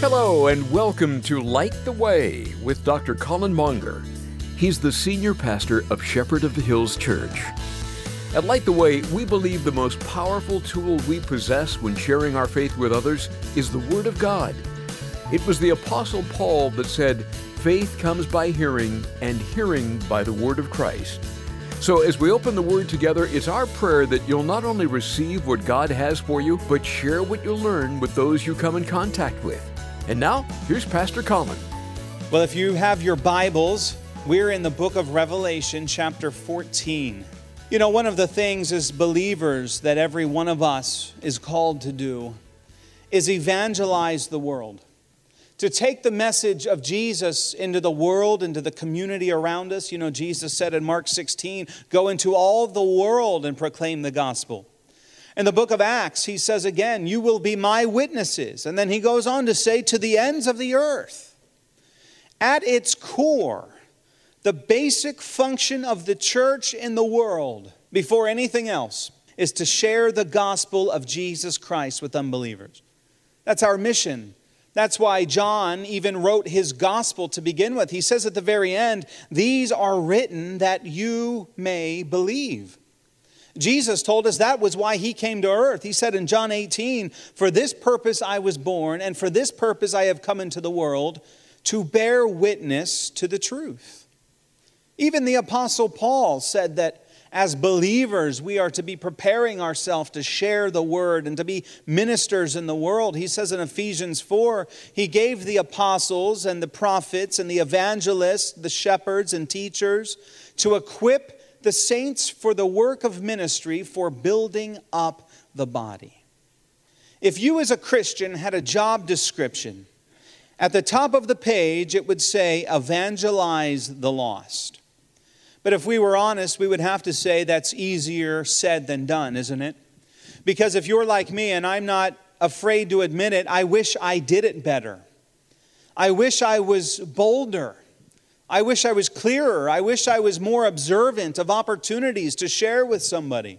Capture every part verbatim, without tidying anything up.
Hello and welcome to Light the Way with Doctor Colin Monger. He's the senior pastor of Shepherd of the Hills Church. At Light the Way, we believe the most powerful tool we possess when sharing our faith with others is the Word of God. It was the Apostle Paul that said, "Faith comes by hearing, and hearing by the Word of Christ." So as we open the Word together, it's our prayer that you'll not only receive what God has for you, but share what you learn with those you come in contact with. And now, here's Pastor Colin. Well, if you have your Bibles, we're in the book of Revelation, chapter fourteen. You know, one of the things as believers that every one of us is called to do is evangelize the world. To take the message of Jesus into the world, into the community around us. You know, Jesus said in Mark sixteen, go into all the world and proclaim the gospel. In the book of Acts, he says again, you will be my witnesses. And then he goes on to say, to the ends of the earth. At its core, the basic function of the church in the world, before anything else, is to share the gospel of Jesus Christ with unbelievers. That's our mission. That's why John even wrote his gospel to begin with. He says at the very end, these are written that you may believe. Jesus told us that was why he came to earth. He said in John eighteen, for this purpose I was born, and for this purpose I have come into the world, to bear witness to the truth. Even the Apostle Paul said that as believers, we are to be preparing ourselves to share the word and to be ministers in the world. He says in Ephesians four, he gave the apostles and the prophets and the evangelists, the shepherds and teachers, to equip the saints for the work of ministry, for building up the body. If you as a Christian had a job description, at the top of the page it would say, evangelize the lost. But if we were honest, we would have to say that's easier said than done, isn't it? Because if you're like me, and I'm not afraid to admit it, I wish I did it better. I wish I was bolder. I wish I was clearer. I wish I was more observant of opportunities to share with somebody.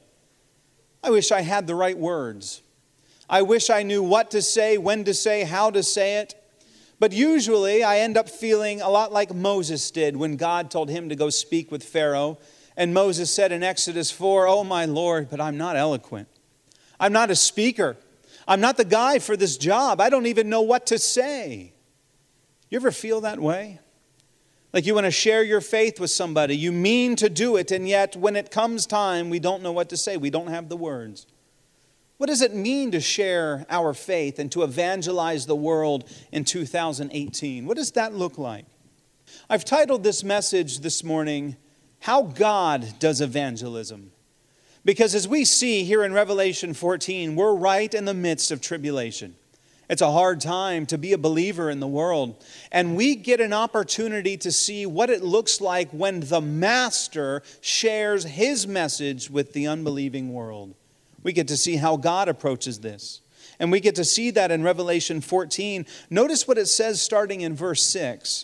I wish I had the right words. I wish I knew what to say, when to say, how to say it. But usually I end up feeling a lot like Moses did when God told him to go speak with Pharaoh. And Moses said in Exodus four, oh my Lord, but I'm not eloquent. I'm not a speaker. I'm not the guy for this job. I don't even know what to say. You ever feel that way? Like you want to share your faith with somebody. You mean to do it, and yet when it comes time, we don't know what to say. We don't have the words. What does it mean to share our faith and to evangelize the world in two thousand eighteen? What does that look like? I've titled this message this morning, How God Does Evangelism. Because as we see here in Revelation fourteen, we're right in the midst of tribulation. It's a hard time to be a believer in the world. And we get an opportunity to see what it looks like when the Master shares his message with the unbelieving world. We get to see how God approaches this. And we get to see that in Revelation fourteen. Notice what it says starting in verse six.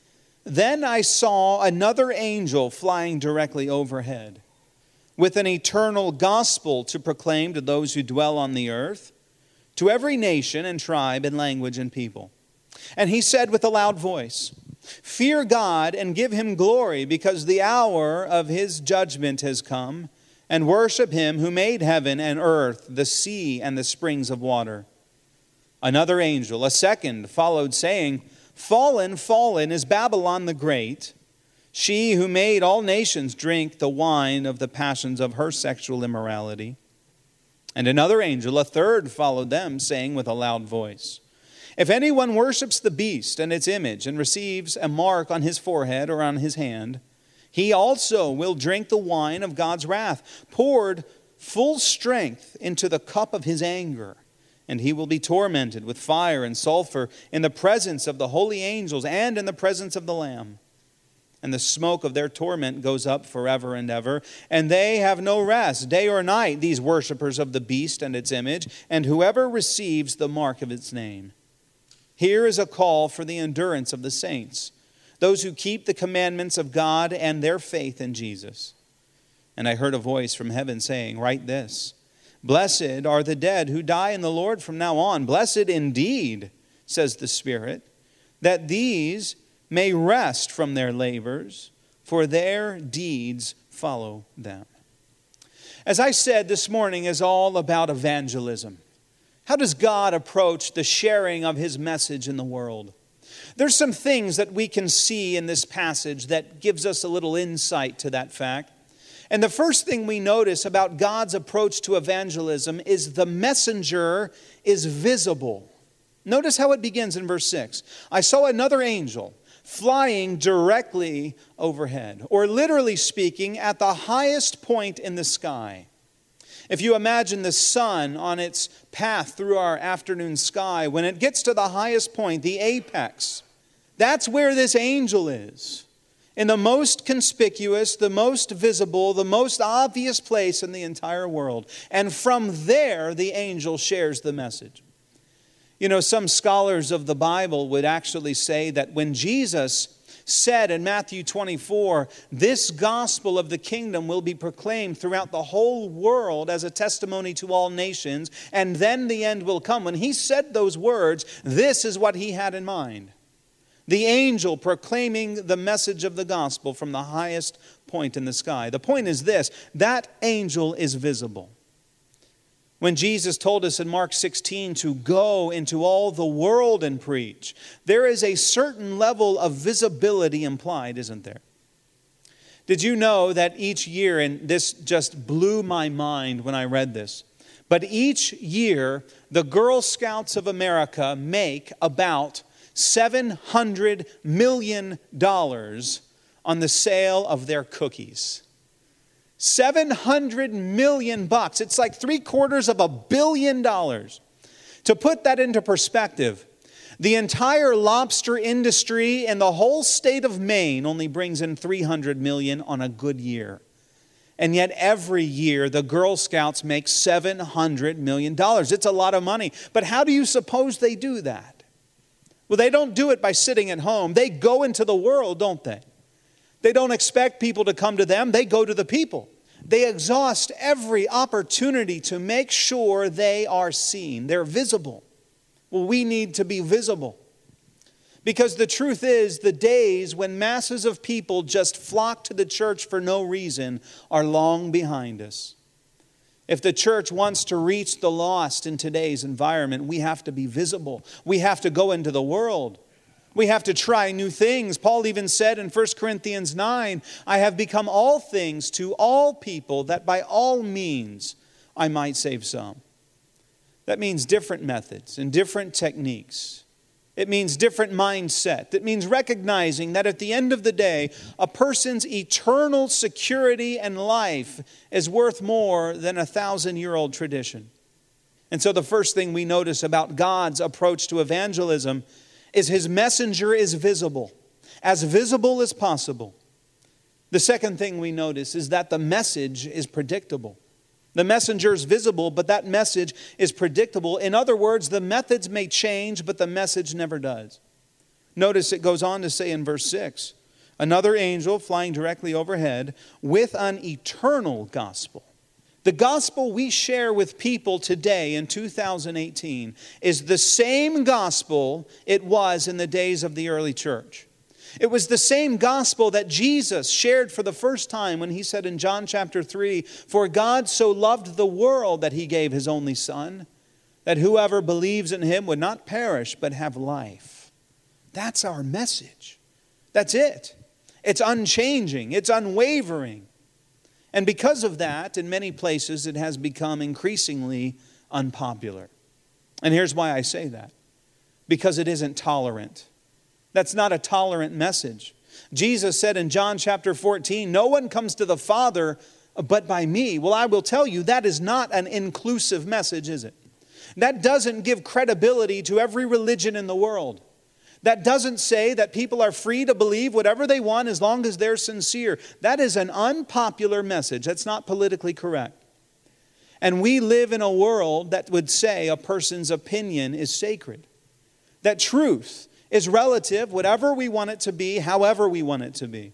Then I saw another angel flying directly overhead, with an eternal gospel to proclaim to those who dwell on the earth, to every nation and tribe and language and people. And he said with a loud voice, fear God and give him glory, because the hour of his judgment has come. And worship him who made heaven and earth, the sea and the springs of water. Another angel, a second, followed, saying, fallen, fallen is Babylon the Great, she who made all nations drink the wine of the passions of her sexual immorality. And another angel, a third, followed them, saying with a loud voice, if anyone worships the beast and its image and receives a mark on his forehead or on his hand, he also will drink the wine of God's wrath, poured full strength into the cup of his anger. And he will be tormented with fire and sulfur in the presence of the holy angels and in the presence of the Lamb. And the smoke of their torment goes up forever and ever. And they have no rest, day or night, these worshipers of the beast and its image, and whoever receives the mark of its name. Here is a call for the endurance of the saints, those who keep the commandments of God and their faith in Jesus. And I heard a voice from heaven saying, write this, blessed are the dead who die in the Lord from now on. Blessed indeed says the Spirit, that these may rest from their labors, for their deeds follow them. As I said, this morning is all about evangelism. How does God approach the sharing of His message in the world? There's some things that we can see in this passage that gives us a little insight to that fact. And the first thing we notice about God's approach to evangelism is the messenger is visible. Notice how it begins in verse six. I saw another angel flying directly overhead, or literally speaking, at the highest point in the sky. If you imagine the sun on its path through our afternoon sky, when it gets to the highest point, the apex, that's where this angel is. In the most conspicuous, the most visible, the most obvious place in the entire world. And from there, the angel shares the message. You know, some scholars of the Bible would actually say that when Jesus said in Matthew twenty-four, this gospel of the kingdom will be proclaimed throughout the whole world as a testimony to all nations, and then the end will come. When he said those words, this is what he had in mind. The angel proclaiming the message of the gospel from the highest point in the sky. The point is this, that angel is visible. When Jesus told us in Mark sixteen to go into all the world and preach, there is a certain level of visibility implied, isn't there? Did you know that each year, and this just blew my mind when I read this, but each year the Girl Scouts of America make about seven hundred million dollars on the sale of their cookies. seven hundred million bucks. It's like three quarters of a billion dollars. To put that into perspective, the entire lobster industry in the whole state of Maine only brings in three hundred million on a good year. And yet every year the Girl Scouts make seven hundred million dollars. It's a lot of money. But how do you suppose they do that? Well, they don't do it by sitting at home. They go into the world, don't they? They don't expect people to come to them. They go to the people. They exhaust every opportunity to make sure they are seen. They're visible. Well, we need to be visible. Because the truth is, the days when masses of people just flock to the church for no reason are long behind us. If the church wants to reach the lost in today's environment, we have to be visible. We have to go into the world. We have to try new things. Paul even said in First Corinthians nine, I have become all things to all people, that by all means I might save some. That means different methods and different techniques. It means different mindset. It means recognizing that at the end of the day, a person's eternal security and life is worth more than a thousand-year-old tradition. And so the first thing we notice about God's approach to evangelism is His messenger is visible, as visible as possible. The second thing we notice is that the message is predictable. The messenger is visible, but that message is predictable. In other words, the methods may change, but the message never does. Notice it goes on to say in verse six, another angel flying directly overhead with an eternal gospel. The gospel we share with people today in two thousand eighteen is the same gospel it was in the days of the early church. It was the same gospel that Jesus shared for the first time when He said in John chapter three, for God so loved the world that He gave His only Son, that whoever believes in Him would not perish but have life. That's our message. That's it. It's unchanging. It's unwavering. And because of that, in many places, it has become increasingly unpopular. And here's why I say that. Because it isn't tolerant. That's not a tolerant message. Jesus said in John chapter fourteen, no one comes to the Father but by me. Well, I will tell you, that is not an inclusive message, is it? That doesn't give credibility to every religion in the world. That doesn't say that people are free to believe whatever they want as long as they're sincere. That is an unpopular message. That's not politically correct. And we live in a world that would say a person's opinion is sacred. That truth is relative, whatever we want it to be, however we want it to be.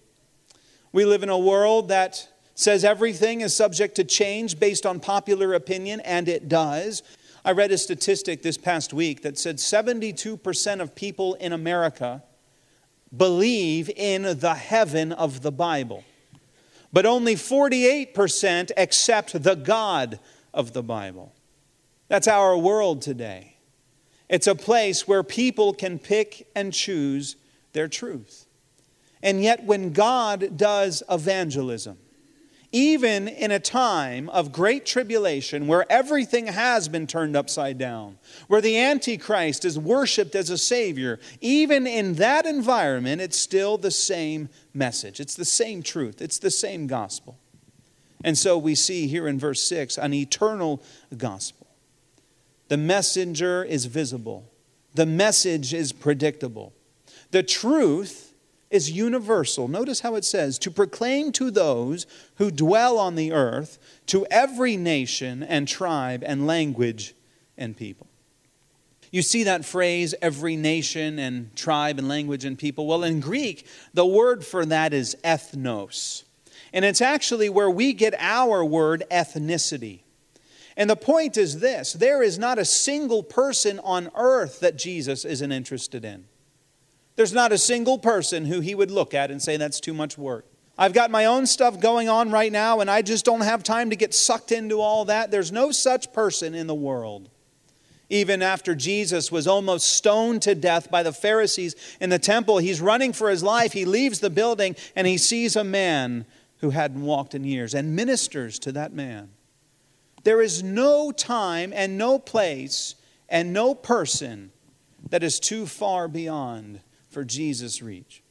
We live in a world that says everything is subject to change based on popular opinion, and it does. I read a statistic this past week that said seventy-two percent of people in America believe in the heaven of the Bible, but only forty-eight percent accept the God of the Bible. That's our world today. It's a place where people can pick and choose their truth. And yet when God does evangelism, even in a time of great tribulation where everything has been turned upside down, where the Antichrist is worshipped as a savior, even in that environment, it's still the same message. It's the same truth. It's the same gospel. And so we see here in verse six an eternal gospel. The messenger is visible. The message is predictable. The truth is universal. Notice how it says, to proclaim to those who dwell on the earth, to every nation and tribe and language and people. You see that phrase, every nation and tribe and language and people? Well, in Greek, the word for that is ethnos. And it's actually where we get our word ethnicity. And the point is this, there is not a single person on earth that Jesus isn't interested in. There's not a single person who he would look at and say, that's too much work. I've got my own stuff going on right now, and I just don't have time to get sucked into all that. There's no such person in the world. Even after Jesus was almost stoned to death by the Pharisees in the temple, he's running for his life. He leaves the building, and he sees a man who hadn't walked in years and ministers to that man. There is no time and no place and no person that is too far beyond for Jesus' reach.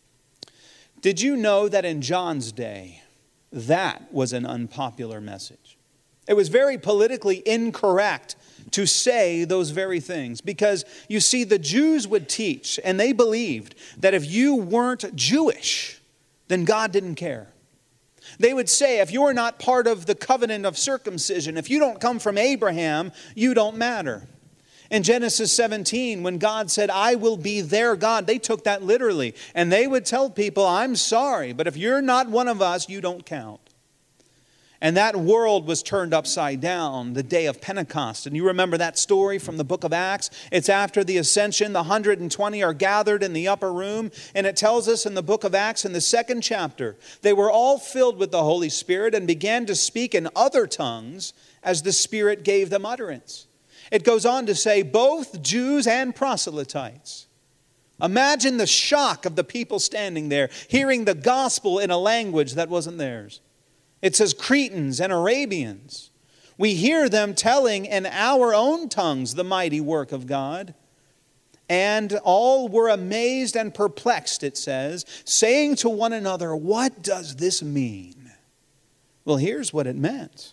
Did you know that in John's day, that was an unpopular message? It was very politically incorrect to say those very things because, you see, the Jews would teach, and they believed that if you weren't Jewish, then God didn't care. They would say, if you're not part of the covenant of circumcision, if you don't come from Abraham, you don't matter. In Genesis seventeen, when God said, I will be their God, they took that literally. And they would tell people, I'm sorry, but if you're not one of us, you don't count. And that world was turned upside down the day of Pentecost. And you remember that story from the book of Acts? It's after the ascension. The one hundred twenty are gathered in the upper room. And it tells us in the book of Acts in the second chapter, they were all filled with the Holy Spirit and began to speak in other tongues as the Spirit gave them utterance. It goes on to say both Jews and proselytes. Imagine the shock of the people standing there, hearing the gospel in a language that wasn't theirs. It says Cretans and Arabians. We hear them telling in our own tongues the mighty work of God. And all were amazed and perplexed, it says, saying to one another, what does this mean? Well, here's what it meant.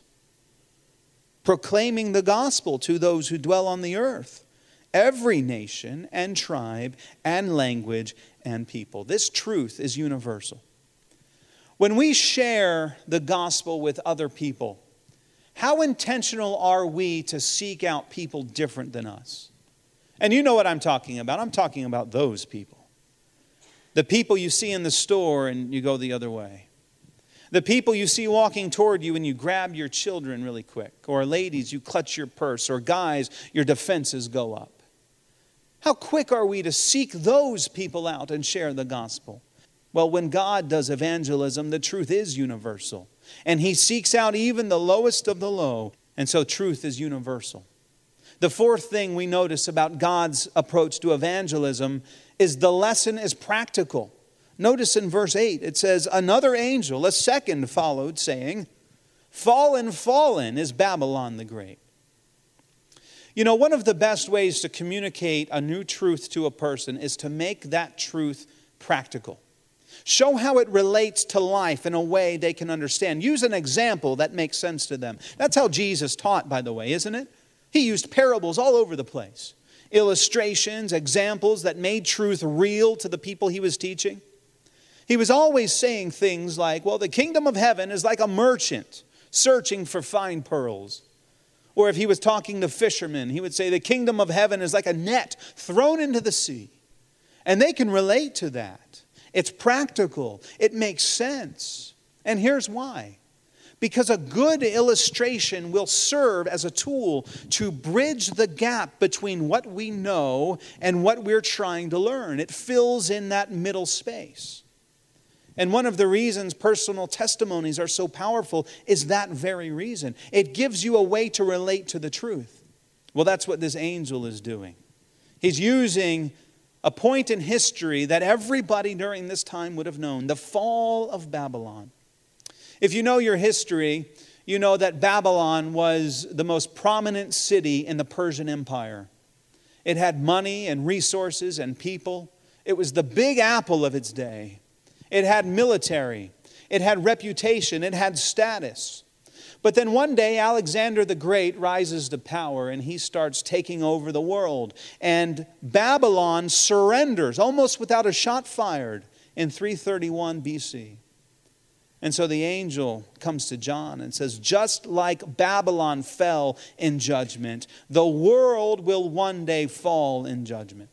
Proclaiming the gospel to those who dwell on the earth, every nation and tribe and language and people. This truth is universal. When we share the gospel with other people, how intentional are we to seek out people different than us? And you know what I'm talking about. I'm talking about those people. The people you see in the store and you go the other way. The people you see walking toward you and you grab your children really quick. Or ladies, you clutch your purse. Or guys, your defenses go up. How quick are we to seek those people out and share the gospel? Well, when God does evangelism, the truth is universal. And he seeks out even the lowest of the low. And so truth is universal. The fourth thing we notice about God's approach to evangelism is the lesson is practical. Notice in verse eight, it says, another angel, a second followed, saying, fallen, fallen is Babylon the Great. You know, one of the best ways to communicate a new truth to a person is to make that truth practical. Show how it relates to life in a way they can understand. Use an example that makes sense to them. That's how Jesus taught, by the way, isn't it? He used parables all over the place. Illustrations, examples that made truth real to the people he was teaching. He was always saying things like, well, the kingdom of heaven is like a merchant searching for fine pearls. Or if he was talking to fishermen, he would say the kingdom of heaven is like a net thrown into the sea. And they can relate to that. It's practical. It makes sense. And here's why. Because a good illustration will serve as a tool to bridge the gap between what we know and what we're trying to learn. It fills in that middle space. And one of the reasons personal testimonies are so powerful is that very reason. It gives you a way to relate to the truth. Well, that's what this angel is doing. He's using a point in history that everybody during this time would have known, the fall of Babylon. If you know your history, you know that Babylon was the most prominent city in the Persian Empire. It had money and resources and people. It was the big apple of its day. It had military. It had reputation. It had status. But then one day, Alexander the Great rises to power and he starts taking over the world. And Babylon surrenders almost without a shot fired in three thirty-one B C. And so the angel comes to John and says, just like Babylon fell in judgment, the world will one day fall in judgment.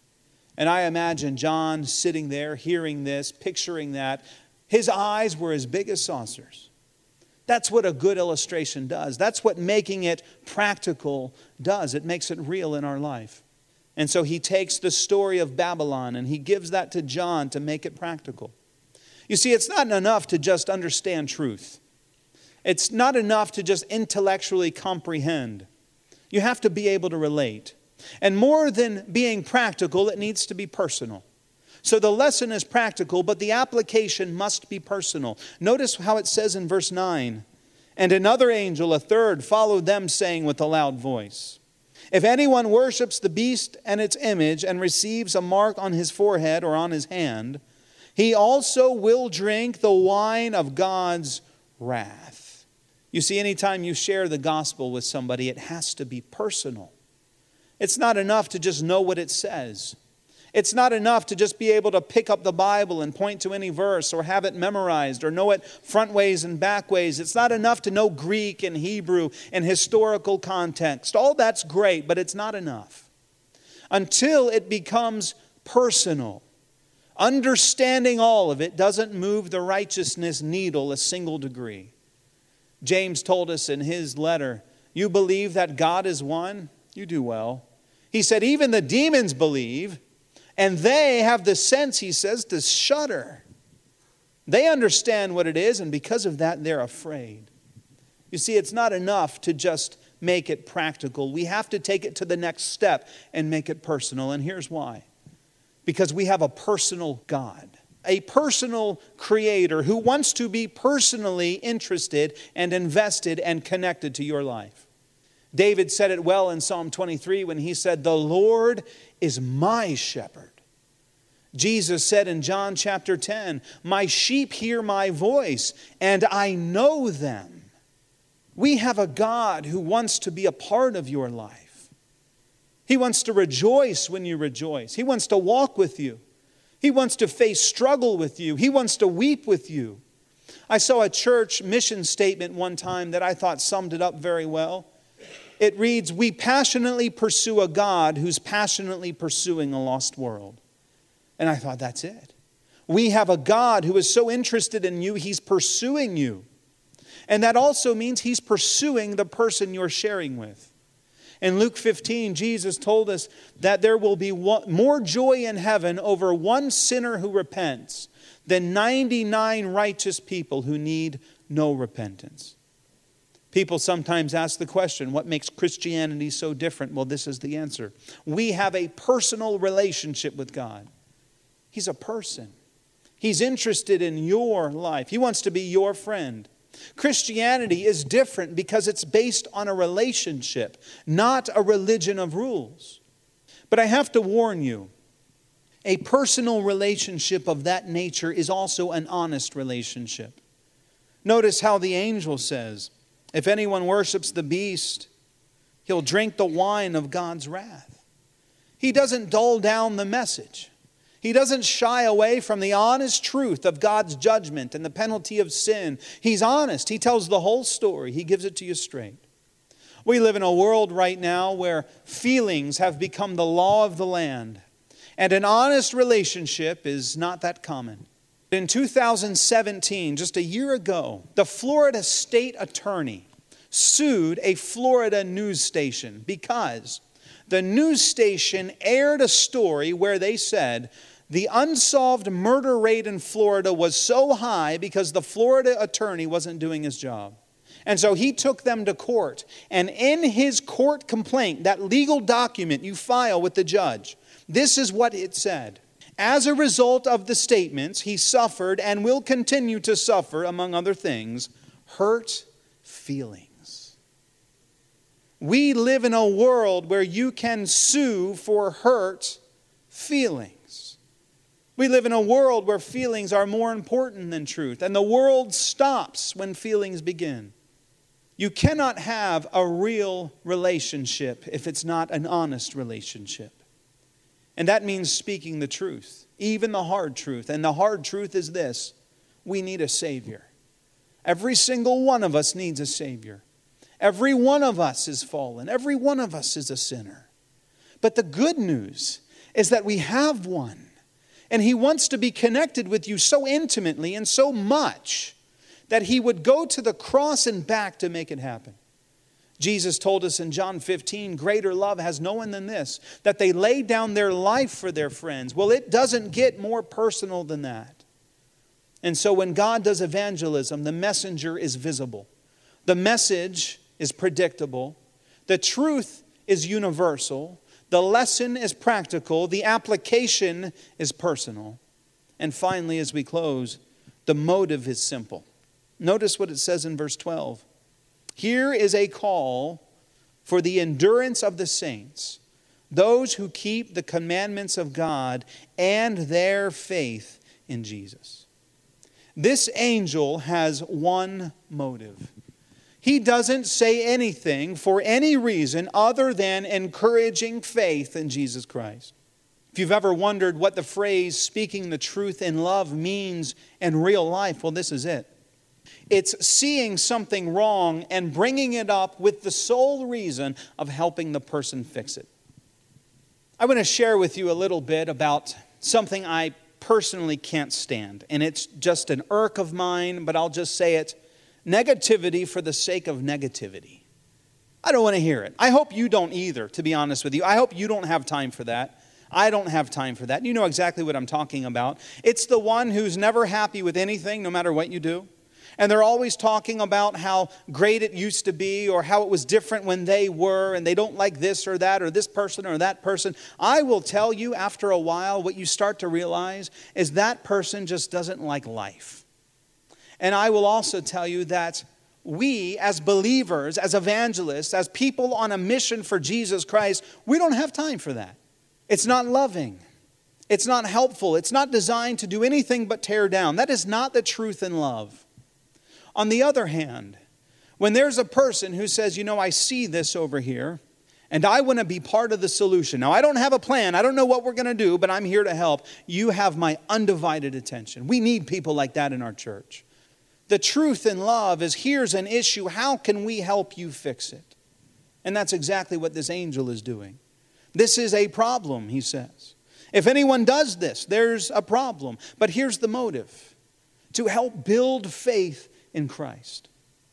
And I imagine John sitting there, hearing this, picturing that. His eyes were as big as saucers. That's what a good illustration does. That's what making it practical does. It makes it real in our life. And so he takes the story of Babylon and he gives that to John to make it practical. You see, it's not enough to just understand truth. It's not enough to just intellectually comprehend. You have to be able to relate. And more than being practical, it needs to be personal. So the lesson is practical, but the application must be personal. Notice how it says in verse nine, and another angel, a third, followed them, saying with a loud voice, if anyone worships the beast and its image and receives a mark on his forehead or on his hand, he also will drink the wine of God's wrath. You see, anytime you share the gospel with somebody, it has to be personal. It's not enough to just know what it says. It's not enough to just be able to pick up the Bible and point to any verse or have it memorized or know it front ways and back ways. It's not enough to know Greek and Hebrew and historical context. All that's great, but it's not enough until it becomes personal. Understanding all of it doesn't move the righteousness needle a single degree. James told us in his letter, you believe that God is one? You do well. He said, even the demons believe, and they have the sense, he says, to shudder. They understand what it is, and because of that, they're afraid. You see, it's not enough to just make it practical. We have to take it to the next step and make it personal, and here's why. Because we have a personal God, a personal creator who wants to be personally interested and invested and connected to your life. David said it well in Psalm twenty-three when he said, the Lord is my shepherd. Jesus said in John chapter ten, my sheep hear my voice and I know them. We have a God who wants to be a part of your life. He wants to rejoice when you rejoice. He wants to walk with you. He wants to face struggle with you. He wants to weep with you. I saw a church mission statement one time that I thought summed it up very well. It reads, we passionately pursue a God who's passionately pursuing a lost world. And I thought, that's it. We have a God who is so interested in you, he's pursuing you. And that also means he's pursuing the person you're sharing with. In Luke fifteen, Jesus told us that there will be one, more joy in heaven over one sinner who repents than ninety-nine righteous people who need no repentance. People sometimes ask the question, what makes Christianity so different? Well, this is the answer. We have a personal relationship with God. He's a person. He's interested in your life. He wants to be your friend. Christianity is different because it's based on a relationship, not a religion of rules. But I have to warn you, a personal relationship of that nature is also an honest relationship. Notice how the angel says, if anyone worships the beast, he'll drink the wine of God's wrath. He doesn't dull down the message. He doesn't shy away from the honest truth of God's judgment and the penalty of sin. He's honest. He tells the whole story. He gives it to you straight. We live in a world right now where feelings have become the law of the land. And an honest relationship is not that common. In two thousand seventeen, just a year ago, the Florida State Attorney sued a Florida news station because the news station aired a story where they said the unsolved murder rate in Florida was so high because the Florida attorney wasn't doing his job. And so he took them to court. And in his court complaint, that legal document you file with the judge, this is what it said. As a result of the statements, he suffered and will continue to suffer, among other things, hurt feelings. We live in a world where you can sue for hurt feelings. We live in a world where feelings are more important than truth, and the world stops when feelings begin. You cannot have a real relationship if it's not an honest relationship. And that means speaking the truth, even the hard truth. And the hard truth is this: we need a Savior. Every single one of us needs a Savior. Every one of us is fallen. Every one of us is a sinner. But the good news is that we have one. And He wants to be connected with you so intimately and so much that He would go to the cross and back to make it happen. Jesus told us in John fifteen, greater love has no one than this, that they lay down their life for their friends. Well, it doesn't get more personal than that. And so when God does evangelism, the messenger is visible. The message is predictable. The truth is universal. The lesson is practical. The application is personal. And finally, as we close, the motive is simple. Notice what it says in verse twelve. Here is a call for the endurance of the saints, those who keep the commandments of God and their faith in Jesus. This angel has one motive. He doesn't say anything for any reason other than encouraging faith in Jesus Christ. If you've ever wondered what the phrase speaking the truth in love means in real life, well, this is it. It's seeing something wrong and bringing it up with the sole reason of helping the person fix it. I want to share with you a little bit about something I personally can't stand. And it's just an irk of mine, but I'll just say it. Negativity for the sake of negativity. I don't want to hear it. I hope you don't either, to be honest with you. I hope you don't have time for that. I don't have time for that. You know exactly what I'm talking about. It's the one who's never happy with anything, no matter what you do. And they're always talking about how great it used to be or how it was different when they were, and they don't like this or that or this person or that person. I will tell you, after a while, what you start to realize is that person just doesn't like life. And I will also tell you that we as believers, as evangelists, as people on a mission for Jesus Christ, we don't have time for that. It's not loving. It's not helpful. It's not designed to do anything but tear down. That is not the truth in love. On the other hand, when there's a person who says, you know, I see this over here, and I want to be part of the solution. Now, I don't have a plan. I don't know what we're going to do, but I'm here to help. You have my undivided attention. We need people like that in our church. The truth in love is, here's an issue. How can we help you fix it? And that's exactly what this angel is doing. This is a problem, he says. If anyone does this, there's a problem. But here's the motive: to help build faith in Christ.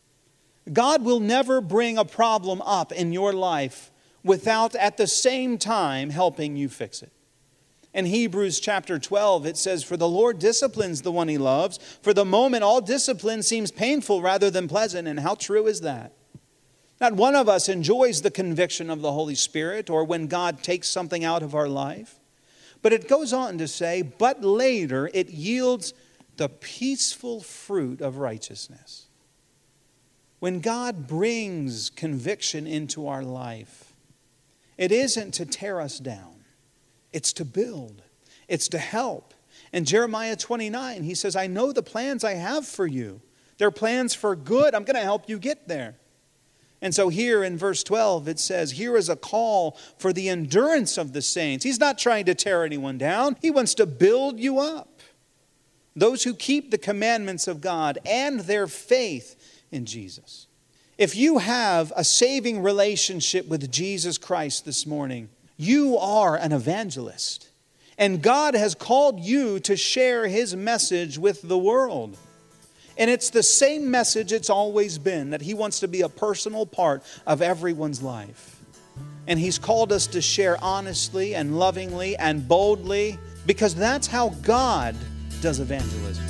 God will never bring a problem up in your life without at the same time helping you fix it. In Hebrews chapter twelve, it says, for the Lord disciplines the one He loves. For the moment, all discipline seems painful rather than pleasant. And how true is that? Not one of us enjoys the conviction of the Holy Spirit or when God takes something out of our life. But it goes on to say, but later it yields the peaceful fruit of righteousness. When God brings conviction into our life, it isn't to tear us down. It's to build. It's to help. In Jeremiah twenty-nine, he says, I know the plans I have for you. They're plans for good. I'm going to help you get there. And so here in verse twelve, it says, here is a call for the endurance of the saints. He's not trying to tear anyone down. He wants to build you up. Those who keep the commandments of God and their faith in Jesus. If you have a saving relationship with Jesus Christ this morning, you are an evangelist. And God has called you to share His message with the world. And it's the same message it's always been, that He wants to be a personal part of everyone's life. And He's called us to share honestly and lovingly and boldly, because that's how God does evangelism.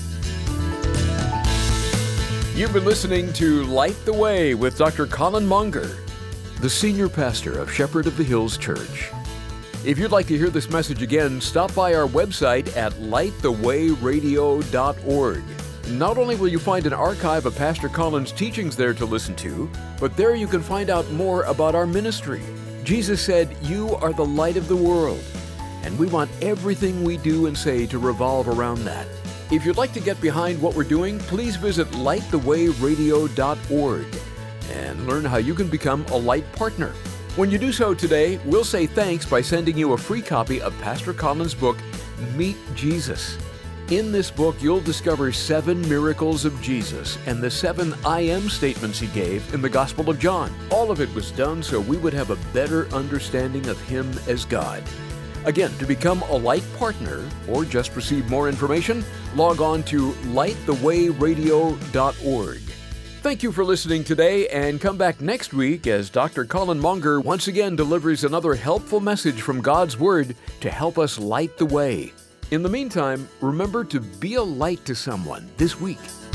You've been listening to Light the Way with Doctor Colin Monger, the senior pastor of Shepherd of the Hills Church. If you'd like to hear this message again, stop by our website at light the way radio dot org. Not only will you find an archive of Pastor Colin's teachings there to listen to, but there you can find out more about our ministry. Jesus said, "You are the light of the world," and we want everything we do and say to revolve around that. If you'd like to get behind what we're doing, please visit light the way radio dot org and learn how you can become a Light partner. When you do so today, we'll say thanks by sending you a free copy of Pastor Colin's book, Meet Jesus. In this book, you'll discover seven miracles of Jesus and the seven I am statements He gave in the Gospel of John. All of it was done so we would have a better understanding of Him as God. Again, to become a Light partner or just receive more information, log on to light the way radio dot org. Thank you for listening today, and come back next week as Doctor Colin Monger once again delivers another helpful message from God's Word to help us light the way. In the meantime, remember to be a light to someone this week.